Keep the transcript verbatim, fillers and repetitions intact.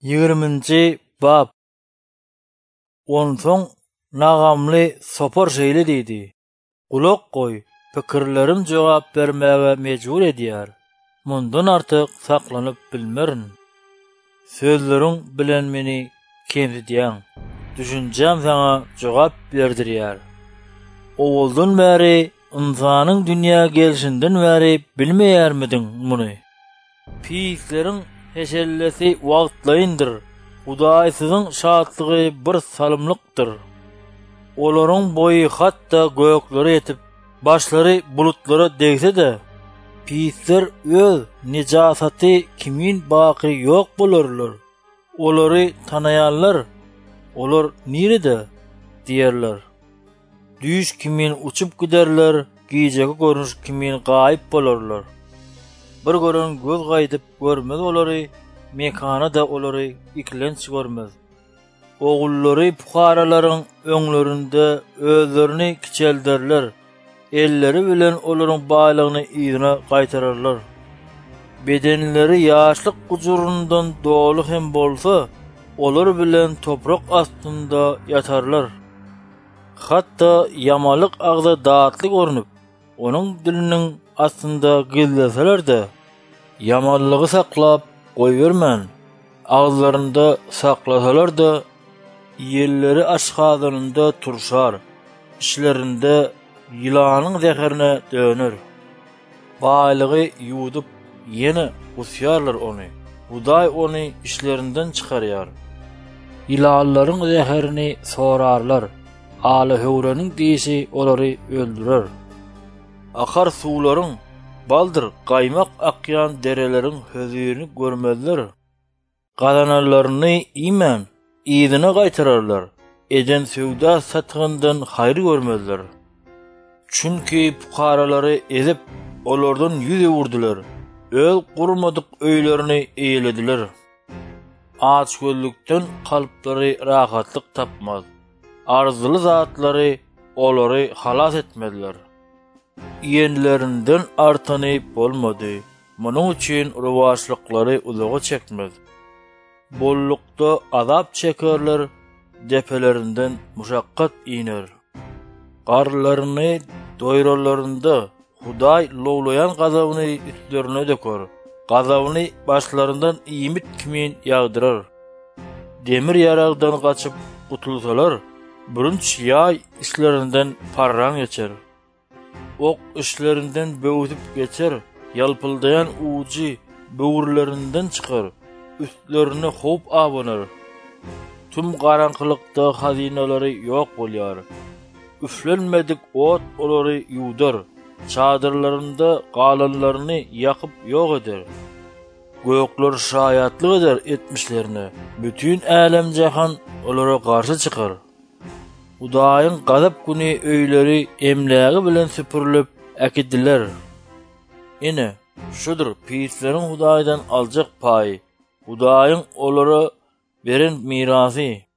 ýigirminji bab. Onsoň nagamly sopar şeýle diýdi. Gulak goý, pikirlerim jogap bermäge mejbur edýär. Mundan artyk saklanyp bilmerin. Sözleriň bilen meni kemsidýäň. Düşünjem saňa jogap berdirýär. Owuldan bäri insanyň dünýä gelişinden bäri bilmeýärmidiň muny? Pisleriň heşellesi wagtlaýyndyr. Hudaýsyzyň şadlygy bir salymlykdyr. Olaryň boýy hatda göýeklere ýetip, başlary bulutlara degse-de, pisler öz nijasaty kimin baqy ýok bolarlar. Olary tanaýarlar. Olar nirede diýerler. Düýş kimin uçup giderler, giýjeki görünüş kimin gaýyp bolarlar. Bir gören göz gaýdyp görmez olary, mekana da olary iklenç görmez. Ogullary puharalaryň öňlerinde özlerini kiçelderler. Elleri bilen olaryň baýlygyny ýygyna gaýtararlar. Bedenleri ýaşlyk gujurundan dolu hem bolsa, olar bilen toprak astynda ýatarlar. Hatda ýamalyk agza datly görünüp, onuň diliniň astynda gizleseler-de, yamallygy saklap goýbermän. Agzlarynda saklasalar-da, ýelleri aşgazynynda turşar, işlerinde ýylanyň zeherine döner. Baýlygy ýudup ýene usýarlar ony. Hudaý ony işlerinden çykarýar. Ýylanlaryň zeherini sorarlar. Aly höwreniň diýişi olary öldürer. Akar suwlaryň baldyr gaýmak akýan dereleriň hözirini görmezler. Gadanalaryny iýmän ýygyna gaýtararlar. Eden söwda satgyndan haýry görmezler. Çünki pukaralary ezip olardan ýüze wurdular. Öl gurmadyk öýlerini eýlediler. Aç gözlükden kalpleri rahatlyk tapmaz. Arzuly zatlary olary halas etmediler. Ýenlerinden artany bolmady. Munyň üçin rowaşlyklary uzaga çekmez. Bollukda azap çekerler, depelerinden muşakkat iner. Garlaryny doýralarynda Hudaý lowlayan gazabyny üstlerine döker. Gazabyny başlarından iýmit kimin ýagdyrar. Demir ýaragdan gaçyp gutulsalar, bürünç ýaý işlerinden parran geçer. Ok işlerinden böwütüp geçer, ýalpyldayan uji böwürlerinden çykar, üstlerine hop abanar. Tüm garanqylykda hazinalary ýok bolýar. Üflenmedik ot olary ýudar. Çadırlarında galanlaryny ýakyp ýok eder. Göýekler şaýatlyk eder etmişlerini. Bütün älem jahan olara garşy çykar. Hudaýyň gazap güni öýleri emlägi bilen süpürilip äkidiler. Ine şudur pisleriň Hudaýdan aljak paý. Hudaýyň olara beren mirasy.